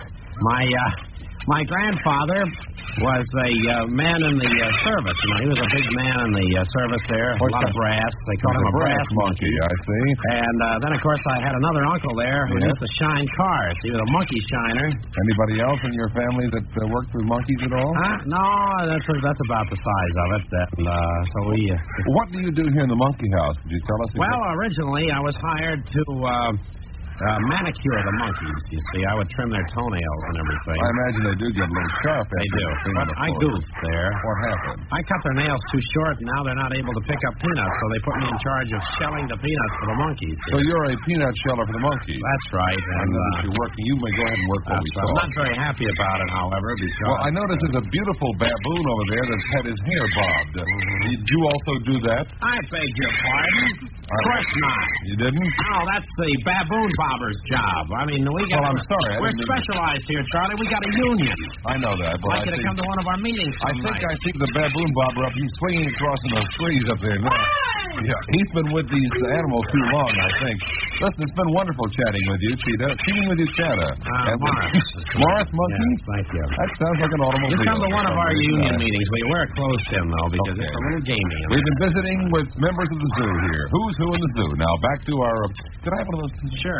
my grandfather was a man in the service. You know, he was a big man in the service there. A lot of brass. They called him a brass monkey. I see. And then, of course, I had another uncle there who used to shine cars. He was a monkey shiner. Anybody else in your family that worked with monkeys at all? No, that's about the size of it. So we. What do you do here in the monkey house? Could you tell us? Well, originally I was hired to manicure the monkeys. You see, I would trim their toenails and everything. I imagine they do get a little sharp. They do. But I goofed there. What happened? I cut their nails too short, and now they're not able to pick up peanuts, so they put me in charge of shelling the peanuts for the monkeys. So you're a peanut sheller for the monkeys? That's right. And if you're working, you may go ahead and work what we saw. I'm not very happy about it, however, because... Well, I notice there's a beautiful baboon over there that's had his hair bobbed. Did you also do that? I beg your pardon? Of course not. You didn't? No, that's the baboon bobber's job. I mean, I'm sorry. We're specialized here, Charlie. We got a union. I know that, but I'd like you to come to one of our meetings tonight. I think the baboon bobber up, he's swinging across in those trees up there now. Yeah, he's been with these animals too long, I think. Listen, it's been wonderful chatting with you, Cheetah. Cheating with you, Cheetah. Morris Monkey? Yes, thank you. That sounds like an automobile. You come to one of our union meetings. We wear clothes in, though, because it's a little gamey. We've been visiting with members of the zoo here. Who's who in the zoo? Now, back to our... Could I have one of those? Sure.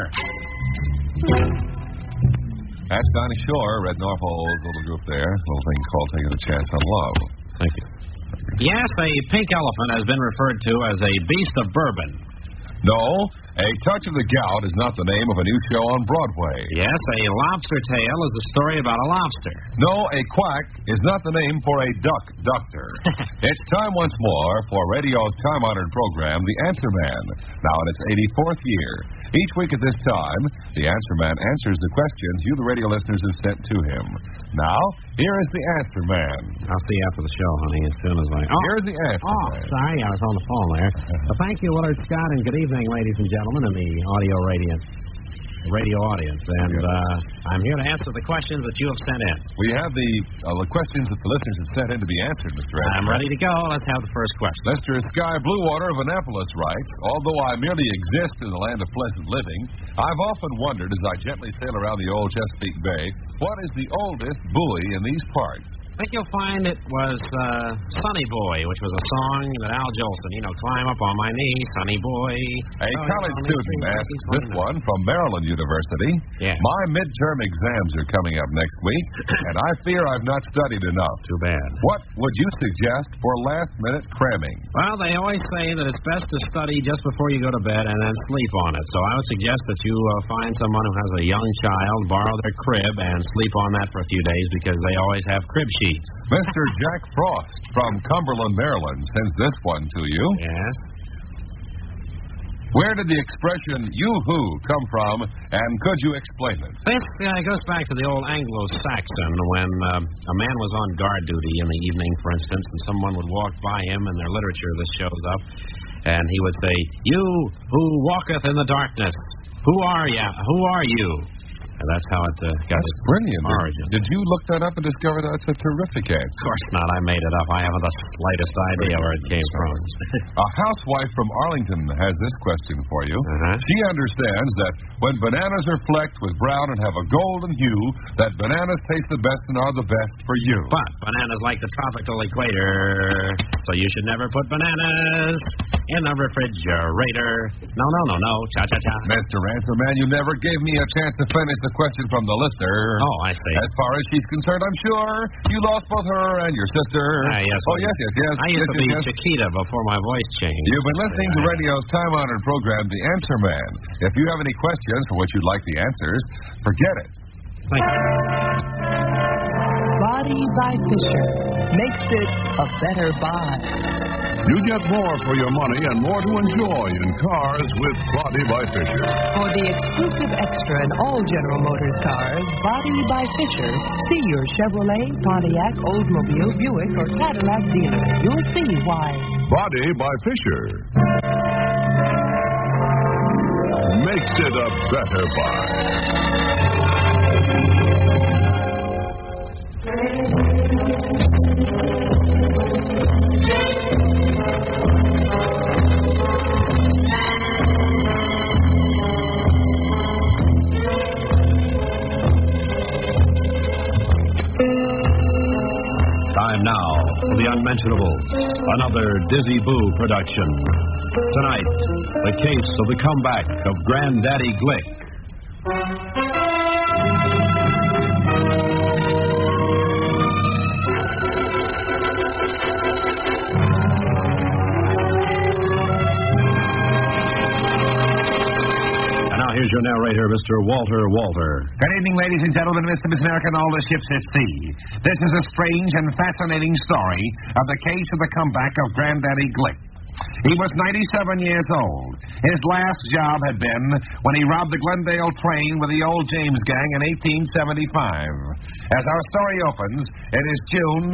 That's Dinah Shore, Red Norfolk's little group there. A little thing called Taking a Chance on Love. Thank you. Yes, a pink elephant has been referred to as a beast of bourbon. No, A Touch of the Gout is not the name of a new show on Broadway. Yes, a lobster tale is a story about a lobster. No, a quack is not the name for a duck doctor. It's time once more for radio's time-honored program, The Answer Man, now in its 84th year. Each week at this time, The Answer Man answers the questions you, the radio listeners, have sent to him. Now, here is The Answer Man. I'll see you after the show, honey, as soon as I... Here's The Answer Man. Sorry, I was on the phone there. Well, thank you, Willard Scott, and good evening, ladies and gentlemen, in the radio audience. And I'm here to answer the questions that you have sent in. We have the questions that the listeners have sent in to be answered, Mr. Answer. I'm ready to go. Let's have the first question. Mr. Sky Bluewater of Annapolis writes, although I merely exist in the land of pleasant living, I've often wondered as I gently sail around the old Chesapeake Bay, what is the oldest buoy in these parts? I think you'll find it was Sonny Boy, which was a song that Al Jolson, climb up on my knee, Sonny Boy. A college student asks this one from Maryland University. Yeah. My midterm exams are coming up next week, and I fear I've not studied enough. Too bad. What would you suggest for last-minute cramming? Well, they always say that it's best to study just before you go to bed and then sleep on it. So I would suggest that you find someone who has a young child, borrow their crib, and sleep on that for a few days because they always have crib sheets. Mr. Jack Frost from Cumberland, Maryland, sends this one to you. Yes? Where did the expression yoo-hoo come from, and could you explain it? This goes back to the old Anglo-Saxon when a man was on guard duty in the evening, for instance, and someone would walk by him. In their literature, this shows up, and he would say, "You who walketh in the darkness, who are ya? Who are you?" And that's how it got its brilliant origin. Did you look that up and discover that's a terrific answer? Of course not. I made it up. I haven't the slightest idea where it came from. A housewife from Arlington has this question for you. She understands that when bananas are flecked with brown and have a golden hue, that bananas taste the best and are the best for you. But bananas like the tropical equator, so you should never put bananas in a refrigerator. No. Cha-cha-cha. Mr. Answer Man, you never gave me a chance to finish the question from the listener. Oh, I see. As far as she's concerned, I'm sure you lost both her and your sister. Yes. Oh, yes. I used to be Chiquita before my voice changed. You've been listening to radio's time-honored program, The Answer Man. If you have any questions for which you'd like the answers, forget it. Thank you. Body by Fisher makes it a better buy. You get more for your money and more to enjoy in cars with Body by Fisher. For the exclusive extra in all General Motors cars, Body by Fisher, see your Chevrolet, Pontiac, Oldsmobile, Buick, or Cadillac dealer. You'll see why. Body by Fisher makes it a better Time now for The Unmentionables, another Dizzy Boo production. Tonight, the case of the comeback of Granddaddy Glick. Here's your narrator, Mr. Walter Walter. Good evening, ladies and gentlemen, Mr. Miss America, and all the ships at sea. This is a strange and fascinating story of the case of the comeback of Granddaddy Glick. He was 97 years old. His last job had been when he robbed the Glendale train with the old James gang in 1875. As our story opens, it is June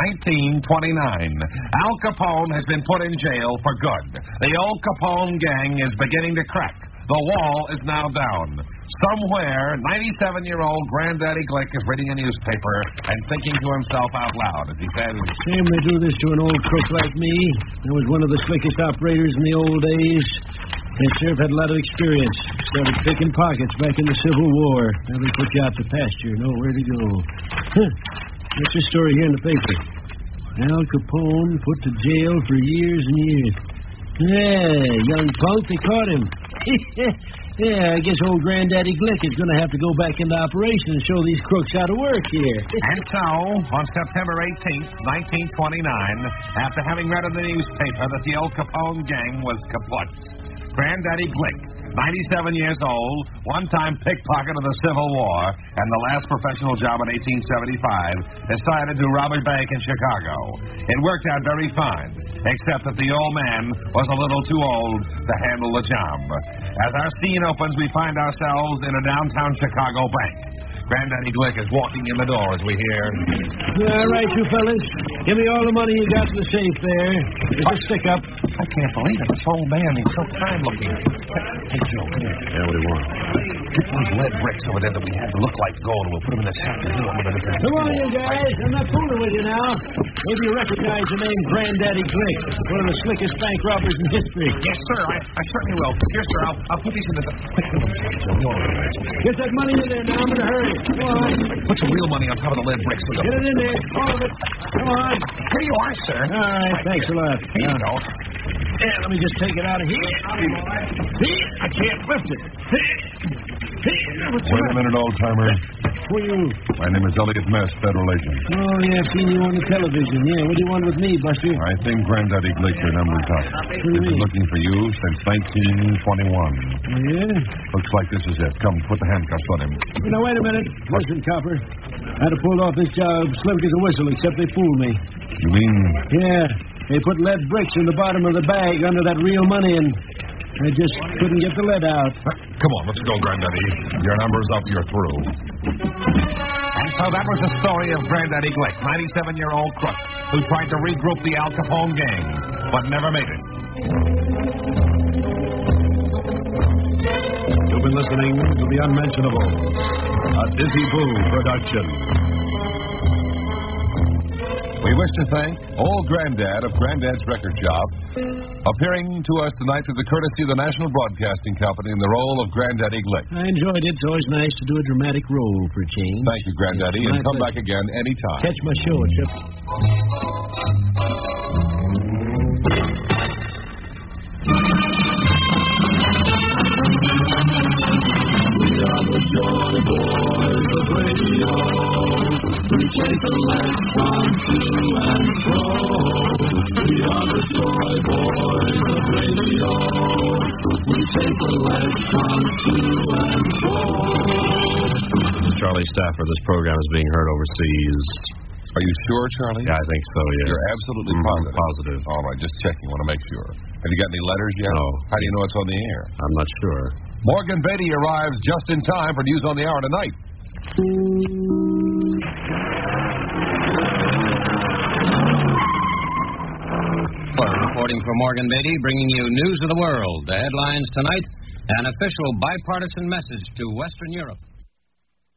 1929. Al Capone has been put in jail for good. The old Capone gang is beginning to crack. The wall is now down. Somewhere, 97-year-old Granddaddy Glick is reading a newspaper and thinking to himself out loud as he says, Shame they do this to an old crook like me. I was one of the slickest operators in the old days. The sheriff had a lot of experience. Started picking pockets back in the Civil War. Now they put you out to pasture. Nowhere to go. That's your story here in the paper. Al Capone put to jail for years and years. Yeah, young punk, they caught him. Yeah, I guess old Granddaddy Glick is going to have to go back into operation and show these crooks how to work here. And so, on September 18th, 1929, after having read in the newspaper that the old Capone gang was kaput, Granddaddy Glick, 97 years old, one-time pickpocket of the Civil War, and the last professional job in 1875, decided to rob a bank in Chicago. It worked out very fine, except that the old man was a little too old to handle the job. As our scene opens, we find ourselves in a downtown Chicago bank. Granddaddy Glick is walking in the door as we hear. All right, you fellas. Give me all the money you got in the safe there. There's a stick-up. I can't believe it. This old man, he's so kind-looking. Hey, Joe, come here. Yeah, what do you want? Get those lead bricks over there that we had to look like gold. We'll put them in this hat. Come on, you guys. I'm not fooling with you now. Maybe you recognize the name Granddaddy Glick, one of the slickest bank robbers in history. Yes, sir. I certainly will. Here, sir, I'll put these in the... Quick, put them in the safe, Joe. Get that money in there now. I'm in a hurry. Come on. Put some real money on top of the lead bricks. Get it in there. All of it. Come on. Here you are, sir. All right. Thanks a lot. Here you go. Yeah, let me just take it out of here. I can't lift it. Wait a minute, old-timer. Who are you? My name is Elliot Mess, federal agent. Oh, yeah, I've seen you on the television. Yeah, what do you want with me, Buster? I think Granddaddy Glick, your number's up. We've been looking for you since 1921. Yeah? Looks like this is it. Come, put the handcuffs on him. Now, wait a minute. Listen, Copper. I'd have pulled off this job slick as a whistle, except they fooled me. You mean? Yeah. They put lead bricks in the bottom of the bag under that real money, and I just couldn't get the lead out. Come on, let's go, Granddaddy. Your number's up, you're through. And so that was the story of Granddaddy Glick, 97-year-old crook, who tried to regroup the Al Capone gang, but never made it. You've been listening to The Unmentionable, a Dizzy Boo production. We wish to thank old Granddad of Granddad's Record Shop, appearing to us tonight through the courtesy of the National Broadcasting Company in the role of Granddaddy Glick. I enjoyed it. It's always nice to do a dramatic role for a change. Thank you, Granddaddy, and come back again anytime. Catch my show, Chip. We are the Joy Boys of Radio. We chase the lead from to and fro. We are the Joy Boys of Radio. We chase the lead from to and fro. Charlie Stafford, this program is being heard overseas. Are you sure, Charlie? Yeah, I think so, yeah. You're absolutely positive? Positive. All right, just checking. Want to make sure. Have you got any letters yet? No. How do you know it's on the air? I'm not sure. Morgan Beatty arrives just in time for News on the Hour tonight. Reporting for Morgan Beatty, bringing you news of the world. The headlines tonight, an official bipartisan message to Western Europe.